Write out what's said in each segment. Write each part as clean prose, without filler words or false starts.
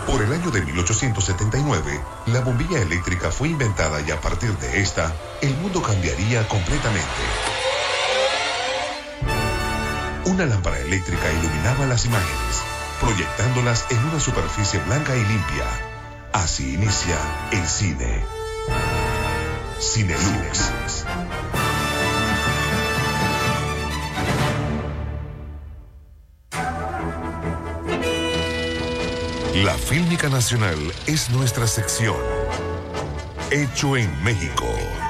Por el año de 1879, la bombilla eléctrica fue inventada y a partir de esta, el mundo cambiaría completamente. Una lámpara eléctrica iluminaba las imágenes, proyectándolas en una superficie blanca y limpia. Así inicia el cine. Cinelux. La Fílmica Nacional es nuestra sección. Hecho en México.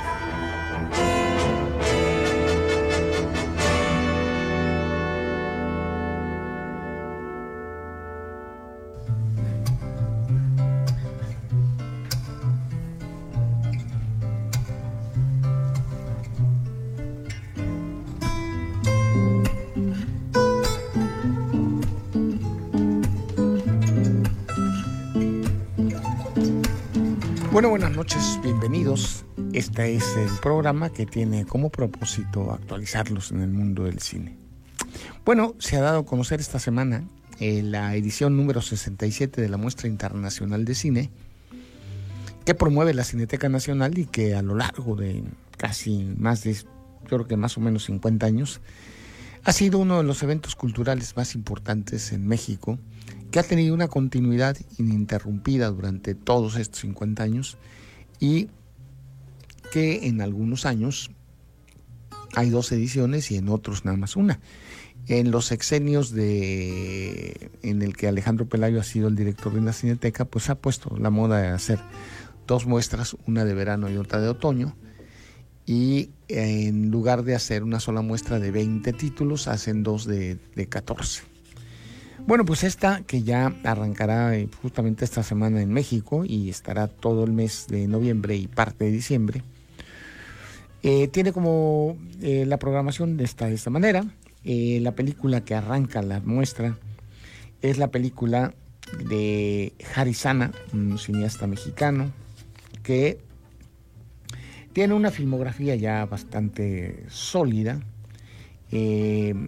Bueno, buenas noches, bienvenidos. Este es el programa que tiene como propósito actualizarlos en el mundo del cine. Bueno, se ha dado a conocer esta semana la edición número 67 de la Muestra Internacional de Cine, que promueve la Cineteca Nacional y que a lo largo de casi yo creo que más o menos 50 años, ha sido uno de los eventos culturales más importantes en México, que ha tenido una continuidad ininterrumpida durante todos estos 50 años y que en algunos años hay 2 ediciones y en otros nada más una. En los sexenios en el que Alejandro Pelayo ha sido el director de la Cineteca, pues ha puesto la moda de hacer 2 muestras, una de verano y otra de otoño, y en lugar de hacer una sola muestra de 20 títulos, hacen 2 de 14. Bueno, pues esta que ya arrancará justamente esta semana en México y estará todo el mes de noviembre y parte de diciembre, tiene como la programación de esta manera. La película que arranca la muestra es la película de Harry Sana, un cineasta mexicano que tiene una filmografía ya bastante sólida. Él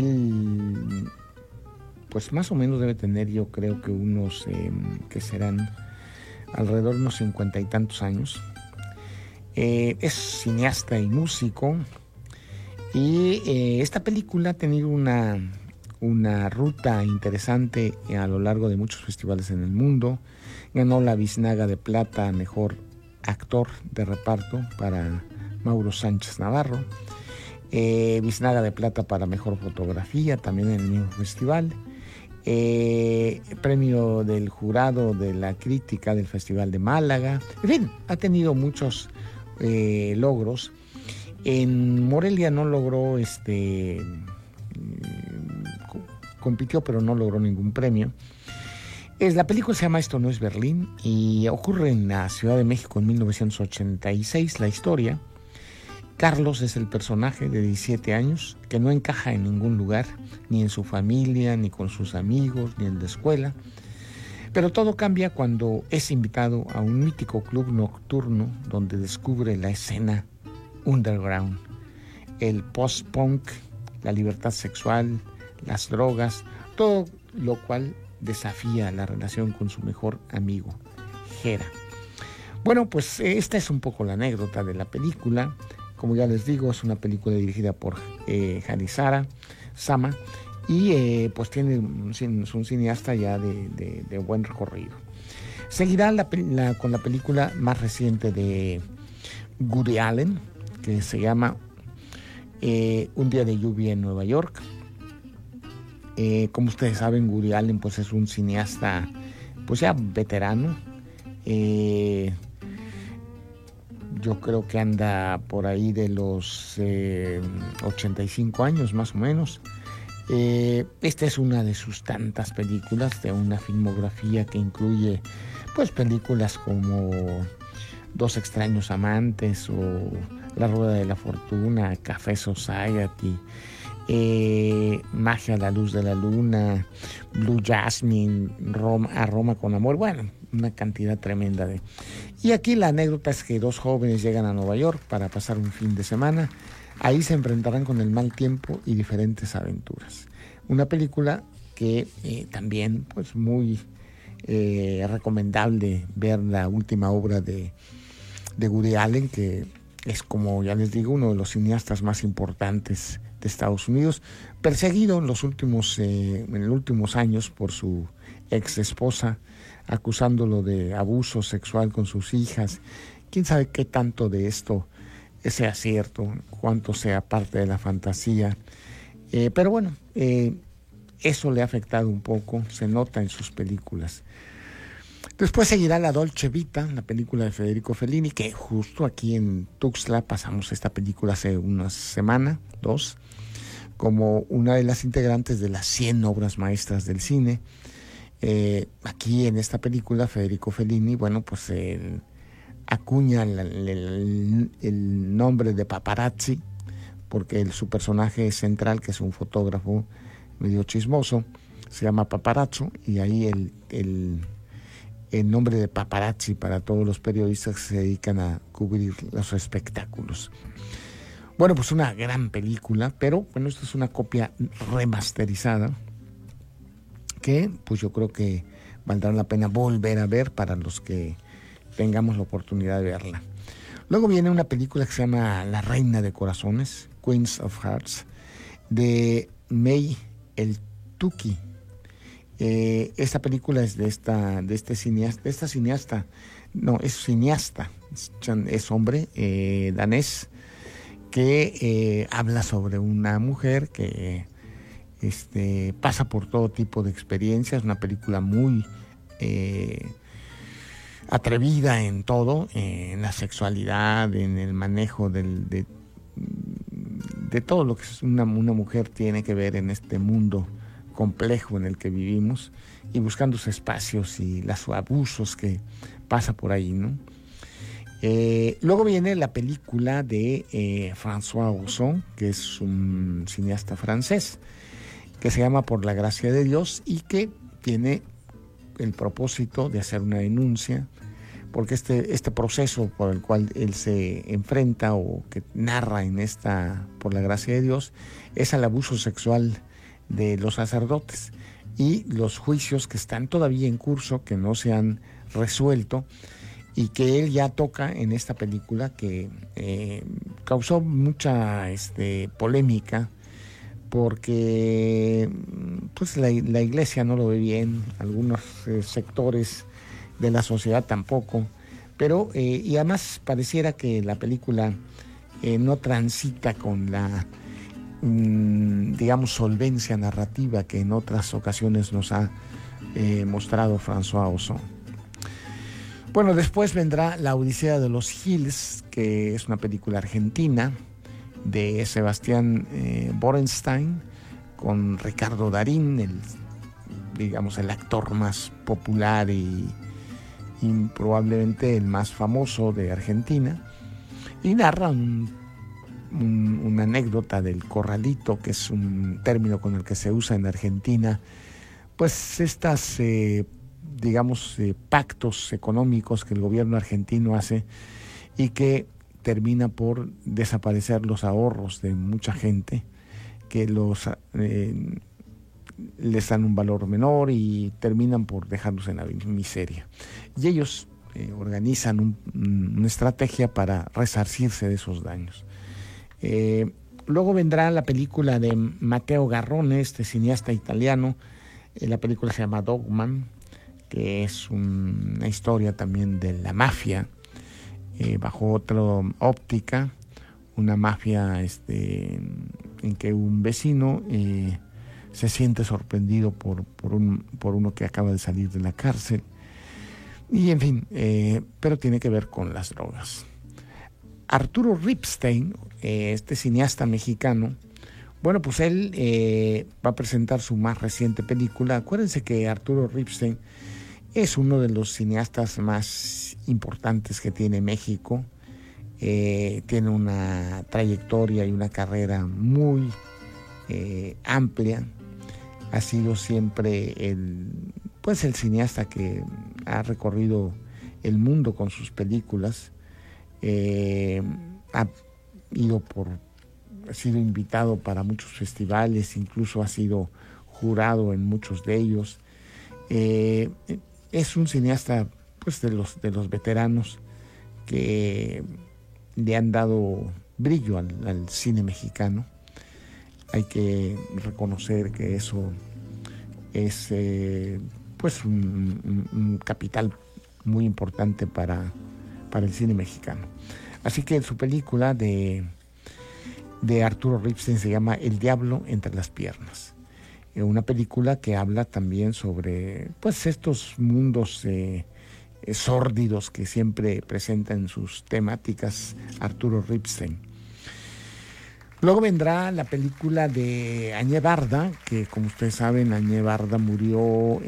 pues más o menos debe tener, yo creo que unos que serán alrededor de unos 50 y tantos años. Es cineasta y músico, y esta película ha tenido una ruta interesante a lo largo de muchos festivales en el mundo. Ganó la Biznaga de Plata a Mejor Actor de Reparto para Mauro Sánchez Navarro, Biznaga de Plata para Mejor Fotografía también en el mismo festival, premio del jurado de la crítica del Festival de Málaga. En fin, ha tenido muchos logros. En Morelia no logró compitió, pero no logró ningún premio. La película se llama Esto no es Berlín y ocurre en la Ciudad de México en 1986. La historia: Carlos es el personaje de 17 años que no encaja en ningún lugar, ni en su familia, ni con sus amigos, ni en la escuela. Pero todo cambia cuando es invitado a un mítico club nocturno donde descubre la escena underground, el post-punk, la libertad sexual, las drogas, todo lo cual desafía la relación con su mejor amigo, Jera. Bueno, pues esta es un poco la anécdota de la película. Como ya les digo, es una película dirigida por Harry Sama y pues es un cineasta ya de buen recorrido. Seguirá con la película más reciente de Woody Allen, que se llama Un día de lluvia en Nueva York. Como ustedes saben, Woody Allen pues es un cineasta pues ya veterano. Yo creo que anda por ahí de los 85 años más o menos. Esta es una de sus tantas películas, de una filmografía que incluye pues películas como Dos extraños amantes o La rueda de la fortuna, Café Society, Magia a la luz de la luna, Blue Jasmine, A Roma con amor. Bueno, una cantidad tremenda de... Y aquí la anécdota es que 2 jóvenes llegan a Nueva York para pasar un fin de semana. Ahí se enfrentarán con el mal tiempo y diferentes aventuras. Una película que también pues muy recomendable ver la última obra de Woody Allen, que es, como ya les digo, uno de los cineastas más importantes de Estados Unidos, perseguido en los últimos años por su ex esposa, acusándolo de abuso sexual con sus hijas. Quién sabe qué tanto de esto sea cierto, cuánto sea parte de la fantasía, pero bueno, eso le ha afectado un poco, se nota en sus películas. Después seguirá La Dolce Vita, la película de Federico Fellini, que justo aquí en Tuxtla pasamos esta película hace una semana, 2, como una de las integrantes de las 100 obras maestras del cine. Aquí en esta película Federico Fellini, bueno, pues acuña el nombre de paparazzi, porque su personaje central, que es un fotógrafo medio chismoso, se llama Paparazzo, y ahí el nombre de paparazzi para todos los periodistas que se dedican a cubrir los espectáculos. Bueno, pues una gran película, pero bueno, esta es una copia remasterizada que pues yo creo que valdrá la pena volver a ver para los que tengamos la oportunidad de verla. Luego viene una película que se llama La Reina de Corazones, Queens of Hearts, de May El-Tuki. Esta película es es cineasta, es hombre, danés, que habla sobre una mujer que pasa por todo tipo de experiencias. Una película muy atrevida en todo, en la sexualidad, en el manejo de todo lo que una mujer tiene que ver en este mundo complejo en el que vivimos, y buscando sus espacios y los abusos que pasa por ahí, ¿no? Luego viene la película de François Ozon, que es un cineasta francés, que se llama Por la gracia de Dios, y que tiene el propósito de hacer una denuncia, porque este proceso por el cual él se enfrenta, o que narra en Por la gracia de Dios, es al abuso sexual de los sacerdotes y los juicios que están todavía en curso, que no se han resuelto, y que él ya toca en esta película, que causó mucha polémica, porque pues la iglesia no lo ve bien, algunos sectores de la sociedad tampoco, pero y además pareciera que la película no transita con la digamos solvencia narrativa que en otras ocasiones nos ha mostrado François Ozon. Bueno, después vendrá La Odisea de los Giles, que es una película argentina de Sebastián Borenstein, con Ricardo Darín, el actor más popular y probablemente el más famoso de Argentina, y narra una anécdota del corralito, que es un término con el que se usa en Argentina, pues estas pactos económicos que el gobierno argentino hace, y que termina por desaparecer los ahorros de mucha gente, que les dan un valor menor y terminan por dejarlos en la miseria. Y ellos organizan una estrategia para resarcirse de esos daños. Luego vendrá la película de Matteo Garrone, cineasta italiano. La película se llama Dogman, que es una historia también de la mafia, bajo otra óptica, una mafia en que un vecino se siente sorprendido por uno que acaba de salir de la cárcel, y en fin, pero tiene que ver con las drogas. Arturo Ripstein, cineasta mexicano, bueno, pues él va a presentar su más reciente película. Acuérdense que Arturo Ripstein es uno de los cineastas más importantes que tiene México. Tiene una trayectoria y una carrera muy amplia. Ha sido siempre el cineasta que ha recorrido el mundo con sus películas. Ha sido invitado para muchos festivales, incluso ha sido jurado en muchos de ellos. es un cineasta pues de los veteranos que le han dado brillo al cine mexicano. Hay que reconocer que eso es pues un capital muy importante para el cine mexicano. Así que su película de Arturo Ripstein se llama El diablo entre las piernas. Una película que habla también sobre pues estos mundos sórdidos que siempre presenta en sus temáticas Arturo Ripstein. Luego vendrá la película de Añé Barda, que como ustedes saben, Añé Barda murió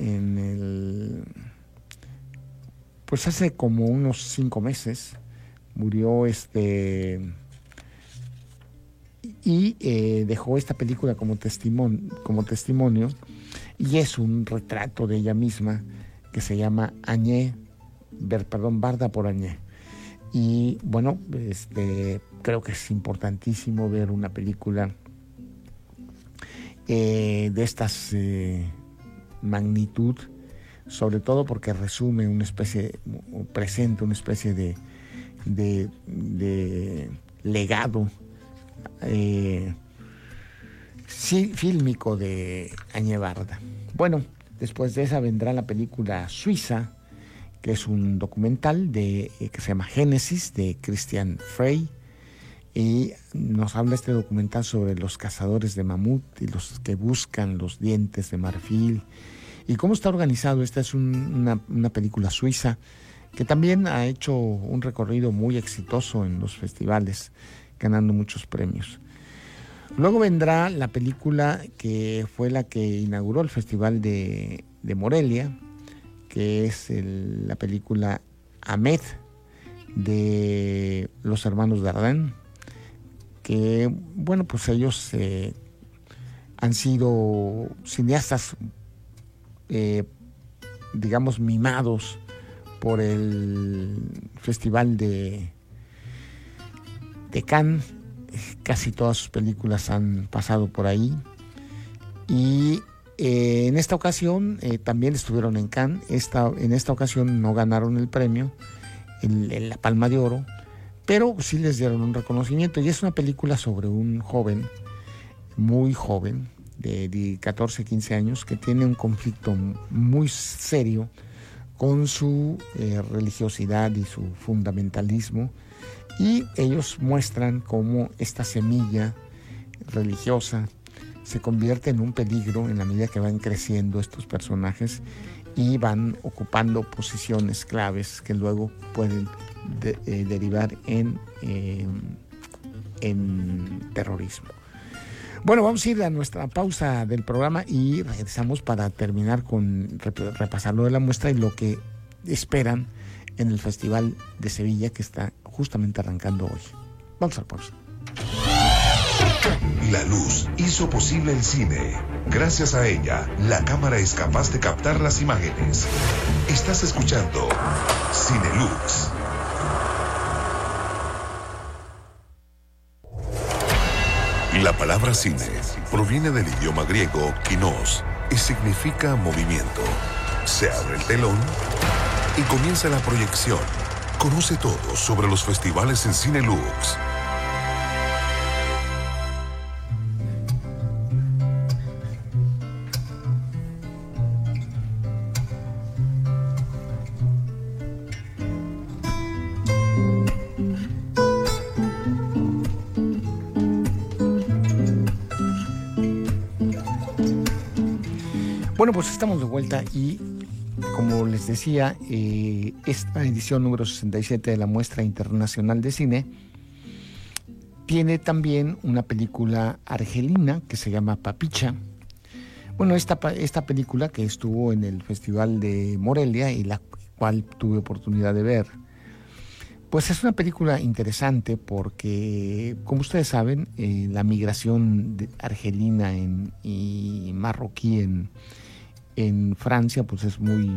pues hace como unos 5 meses. Murió y dejó esta película como testimonio, y es un retrato de ella misma que se llama Barda por Añé. Y bueno, creo que es importantísimo ver una película de estas magnitud, sobre todo porque resume presenta una especie de legado fílmico de Añé Barda. Bueno, después de esa vendrá la película Suiza, que es un documental que se llama Génesis, de Christian Frey, y nos habla este documental sobre los cazadores de mamut y los que buscan los dientes de marfil y cómo está organizado. Esta es una película suiza que también ha hecho un recorrido muy exitoso en los festivales, ganando muchos premios. Luego vendrá la película que fue la que inauguró el Festival de Morelia, que es la película Ahmed, de los hermanos Dardenne, que, bueno, pues ellos han sido cineastas, digamos, mimados por el Festival de Cannes. Casi todas sus películas han pasado por ahí. Y en esta ocasión también estuvieron en Cannes. En esta ocasión no ganaron el premio, la Palma de Oro, pero sí les dieron un reconocimiento. Y es una película sobre un joven, muy joven, de 14, 15 años, que tiene un conflicto muy serio con su religiosidad y su fundamentalismo. Y ellos muestran cómo esta semilla religiosa se convierte en un peligro en la medida que van creciendo estos personajes y van ocupando posiciones claves que luego pueden derivar en terrorismo. Bueno, vamos a ir a nuestra pausa del programa y regresamos para terminar con repasar lo de la muestra y lo que esperan en el Festival de Sevilla, que está justamente arrancando hoy. Vamos a la pausa. La luz hizo posible el cine. Gracias a ella, la cámara es capaz de captar las imágenes. Estás escuchando Cinelux. La palabra cine proviene del idioma griego kinos y significa movimiento. Se abre el telón y comienza la proyección. Conoce todo sobre los festivales en Cinelux. Bueno, pues estamos de vuelta y, como les decía, esta edición número 67 de la Muestra Internacional de Cine tiene también una película argelina que se llama Papicha. Bueno, esta película que estuvo en el Festival de Morelia y la cual tuve oportunidad de ver, pues es una película interesante porque, como ustedes saben, la migración argelina y marroquí en Francia pues es muy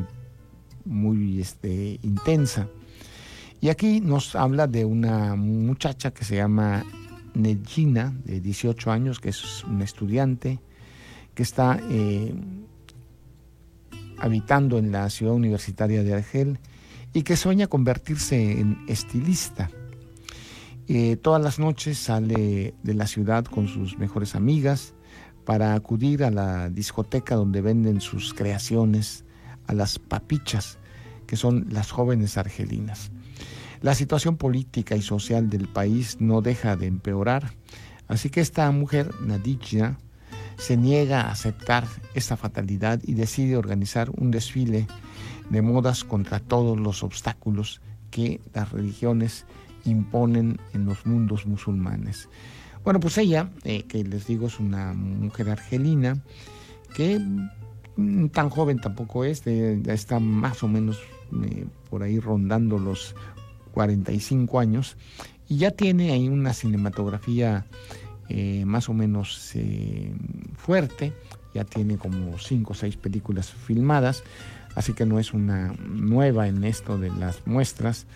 intensa. Y aquí nos habla de una muchacha que se llama Nedjina, de 18 años, que es una estudiante que está habitando en la ciudad universitaria de Argel y que sueña convertirse en estilista. Todas las noches sale de la ciudad con sus mejores amigas para acudir a la discoteca donde venden sus creaciones, a las papichas, que son las jóvenes argelinas. La situación política y social del país no deja de empeorar, así que esta mujer, Nadija, se niega a aceptar esta fatalidad y decide organizar un desfile de modas contra todos los obstáculos que las religiones imponen en los mundos musulmanes. Bueno, pues ella, que les digo, es una mujer argelina que tan joven tampoco es, está más o menos por ahí rondando los 45 años y ya tiene ahí una cinematografía más o menos fuerte, ya tiene como 5 o 6 películas filmadas, así que no es una nueva en esto de las muestras.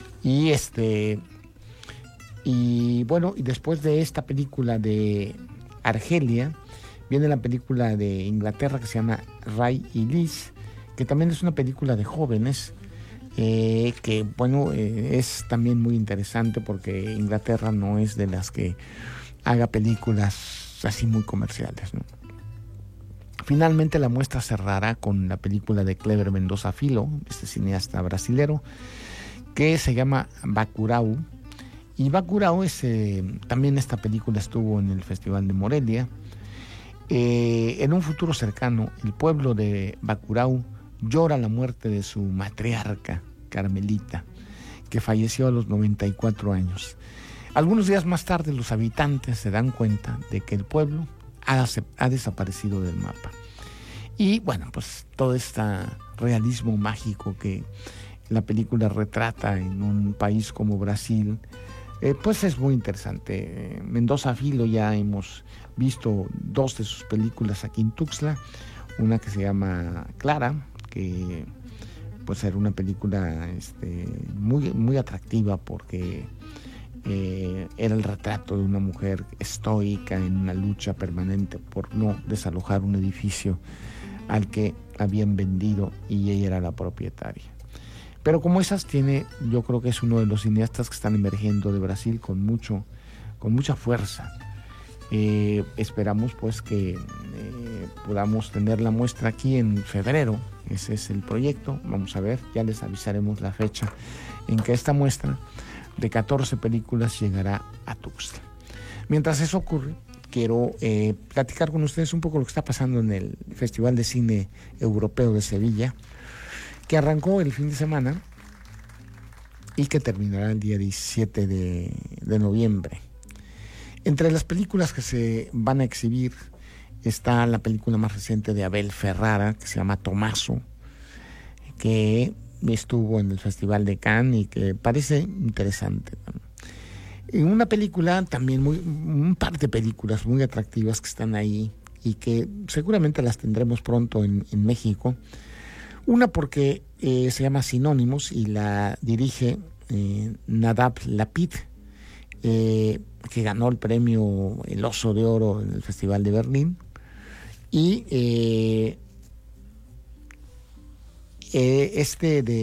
Y bueno, y después de esta película de Argelia, viene la película de Inglaterra que se llama Ray y Liz, que también es una película de jóvenes, que bueno, es también muy interesante porque Inglaterra no es de las que haga películas así muy comerciales, ¿no? Finalmente la muestra cerrará con la película de Kleber Mendonça Filho, este cineasta brasilero, que se llama Bacurau. Y Bacurau también esta película estuvo en el Festival de Morelia. En un futuro cercano, el pueblo de Bacurau llora la muerte de su matriarca, Carmelita, que falleció a los 94 años. Algunos días más tarde, los habitantes se dan cuenta de que el pueblo ha desaparecido del mapa. Y bueno, pues todo este realismo mágico que la película retrata en un país como Brasil, pues es muy interesante. Mendonça Filho, ya hemos visto 2 de sus películas aquí en Tuxtla, una que se llama Clara, que pues era una película muy, muy atractiva porque era el retrato de una mujer estoica en una lucha permanente por no desalojar un edificio al que habían vendido y ella era la propietaria. Pero como esas yo creo que es uno de los cineastas que están emergiendo de Brasil con mucha fuerza. Esperamos pues que podamos tener la muestra aquí en febrero. Ese es el proyecto. Vamos a ver, ya les avisaremos la fecha en que esta muestra de 14 películas llegará a Tuxtla. Mientras eso ocurre, quiero platicar con ustedes un poco lo que está pasando en el Festival de Cine Europeo de Sevilla, que arrancó el fin de semana y que terminará el día 17 de noviembre. Entre las películas que se van a exhibir está la película más reciente de Abel Ferrara, que se llama Tomaso, que estuvo en el Festival de Cannes y que parece interesante. Y una película también, un par de películas muy atractivas que están ahí y que seguramente las tendremos pronto en México. Una porque se llama Sinónimos y la dirige Nadav Lapid, que ganó el premio El Oso de Oro en el Festival de Berlín. Y es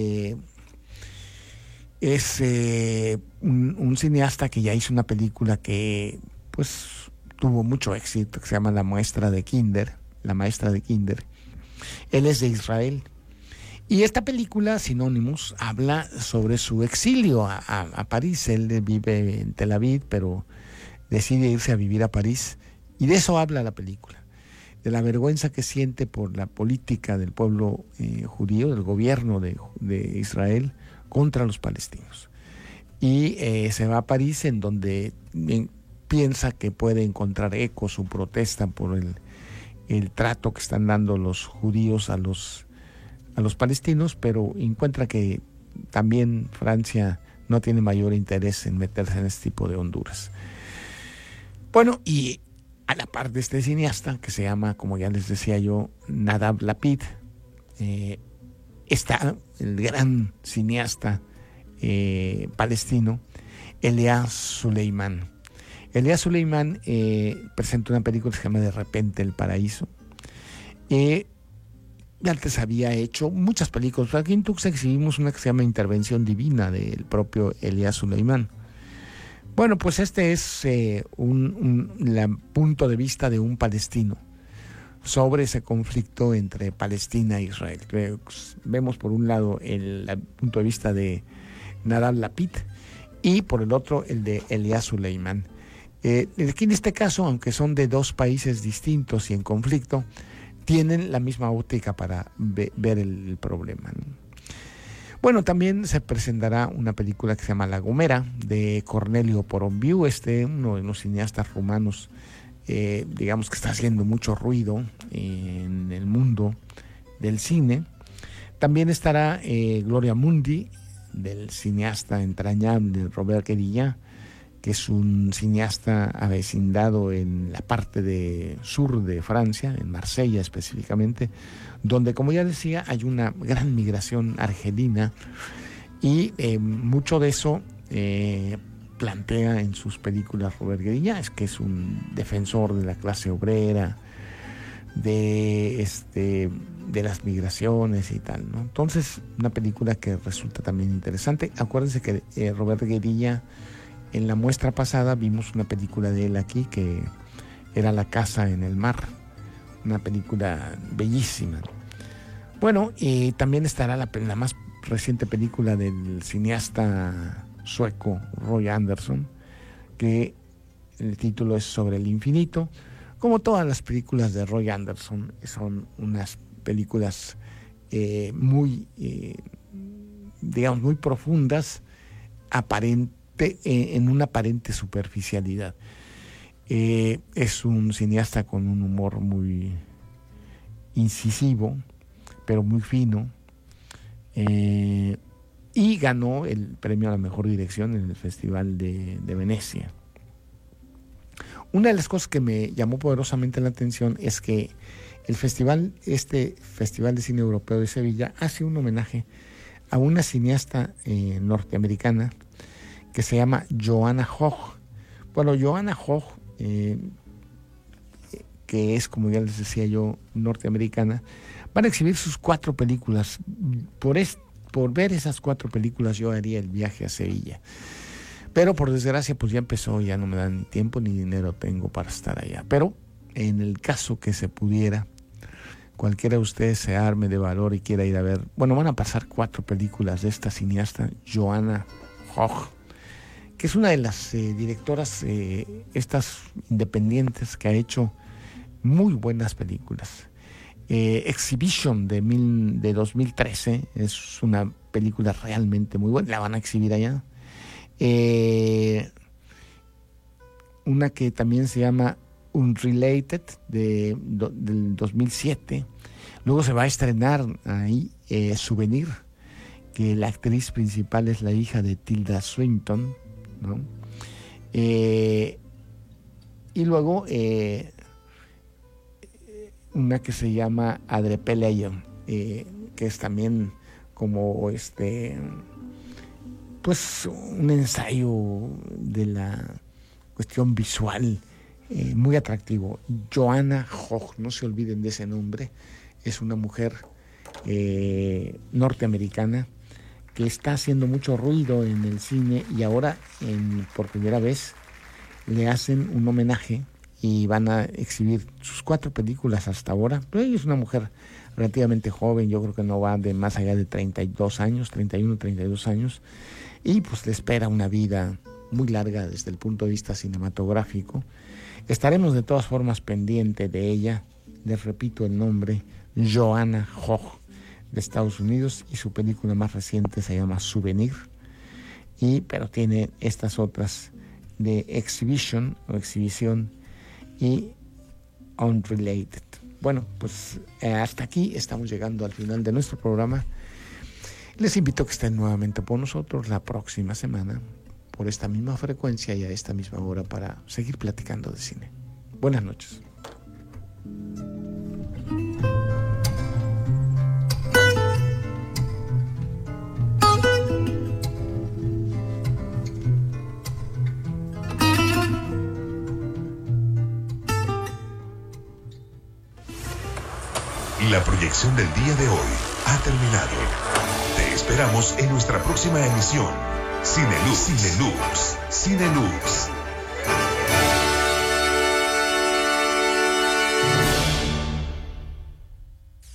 un cineasta que ya hizo una película que pues tuvo mucho éxito, que se llama La Maestra de Kinder. Él es de Israel. Y esta película, Sinónimos, habla sobre su exilio a París. Él vive en Tel Aviv, pero decide irse a vivir a París. Y de eso habla la película, de la vergüenza que siente por la política del pueblo judío, del gobierno de Israel, contra los palestinos. Y se va a París, en donde piensa que puede encontrar eco su protesta por el trato que están dando los judíos a los palestinos, pero encuentra que también Francia no tiene mayor interés en meterse en este tipo de Honduras. Bueno, y a la par de este cineasta, que se llama, como ya les decía yo, Nadav Lapid, está el gran cineasta palestino Elias Suleiman. Elias Suleiman presenta una película que se llama De repente el paraíso. antes había hecho muchas películas. Aquí en Tuxtla exhibimos una que se llama Intervención Divina del propio Elías Suleimán. Bueno, pues este es un punto de vista de un palestino sobre ese conflicto entre Palestina e Israel. Vemos por un lado el punto de vista de Nadav Lapid y por el otro el de Elías Suleimán. Aquí en este caso, aunque son de dos países distintos y en conflicto, tienen la misma óptica para ver el problema, ¿no? Bueno, también se presentará una película que se llama La Gomera, de Cornelio Porumbiu, uno de los cineastas rumanos, digamos que está haciendo mucho ruido en el mundo del cine. También estará Gloria Mundi, del cineasta entrañable Robert Guérillat, que es un cineasta avecindado en la parte sur de Francia, en Marsella específicamente, donde, como ya decía, hay una gran migración argelina y mucho de eso plantea en sus películas Robert Guérillat, que es un defensor de la clase obrera, de las migraciones y tal, ¿no? Entonces, una película que resulta también interesante. Acuérdense que Robert Guérillat, en la muestra pasada vimos una película de él aquí que era La Casa en el Mar, una película bellísima. Bueno, y también estará la más reciente película del cineasta sueco Roy Andersson, que el título es Sobre el Infinito. Como todas las películas de Roy Andersson, son unas películas muy profundas, en una aparente superficialidad. Es un cineasta con un humor muy incisivo, pero muy fino, y ganó el premio a la mejor dirección en el Festival de Venecia. Una de las cosas que me llamó poderosamente la atención es que Festival de Cine Europeo de Sevilla hace un homenaje a una cineasta norteamericana que se llama Joanna Hogg. Bueno, Joanna Hogg, que es, como ya les decía yo, norteamericana, van a exhibir sus 4 películas. Por ver esas 4 películas yo haría el viaje a Sevilla. Pero por desgracia pues ya empezó, ya no me dan ni tiempo ni dinero tengo para estar allá. Pero en el caso que se pudiera, cualquiera de ustedes se arme de valor y quiera ir a ver, bueno, van a pasar 4 películas de esta cineasta Joanna Hogg, que es una de las directoras estas independientes que ha hecho muy buenas películas. Exhibition de 2013 es una película realmente muy buena, la van a exhibir allá. Una que también se llama Unrelated del 2007. Luego se va a estrenar ahí Souvenir, que la actriz principal es la hija de Tilda Swinton, ¿no? Y luego una que se llama Adrepeleia, que es también como pues un ensayo de la cuestión visual muy atractivo. Joanna Hogg, no se olviden de ese nombre, es una mujer norteamericana que está haciendo mucho ruido en el cine y ahora por primera vez le hacen un homenaje y van a exhibir sus 4 películas hasta ahora. Pero ella es una mujer relativamente joven, yo creo que no va de más allá de 32 años, 31, 32 años, y pues le espera una vida muy larga desde el punto de vista cinematográfico. Estaremos de todas formas pendiente de ella. Les repito el nombre, Joanna Hogg, de Estados Unidos, y su película más reciente se llama Souvenir, pero tiene estas otras de Exhibition o Exhibición y Unrelated. Bueno, pues hasta aquí estamos llegando al final de nuestro programa. Les invito a que estén nuevamente por nosotros la próxima semana por esta misma frecuencia y a esta misma hora para seguir platicando de cine. Buenas noches. La proyección del día de hoy ha terminado. Te esperamos en nuestra próxima emisión. Cinelux. Cinelux. Cinelux.